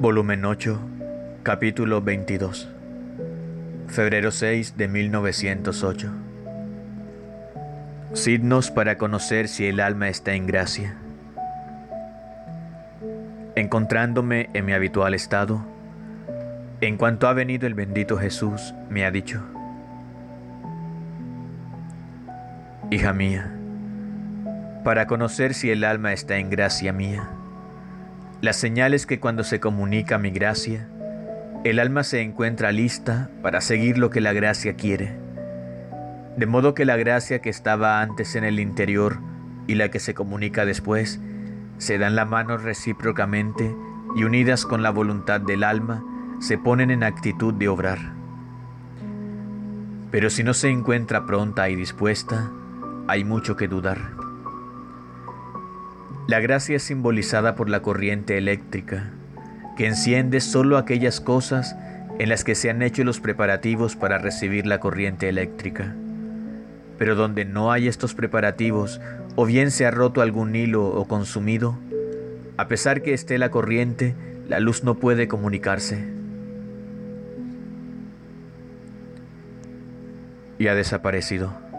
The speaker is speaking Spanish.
Volumen 8, capítulo 22. Febrero 6 de 1908. Signos para conocer si el alma está en gracia. Encontrándome en mi habitual estado, en cuanto ha venido el bendito Jesús, me ha dicho: hija mía, para conocer si el alma está en gracia mía, la señal es que cuando se comunica mi gracia, el alma se encuentra lista para seguir lo que la gracia quiere, de modo que la gracia que estaba antes en el interior y la que se comunica después se dan la mano recíprocamente y unidas con la voluntad del alma se ponen en actitud de obrar. Pero si no se encuentra pronta y dispuesta, hay mucho que dudar. La gracia es simbolizada por la corriente eléctrica, que enciende solo aquellas cosas en las que se han hecho los preparativos para recibir la corriente eléctrica. Pero donde no hay estos preparativos, o bien se ha roto algún hilo o consumido, a pesar que esté la corriente, la luz no puede comunicarse. Y ha desaparecido.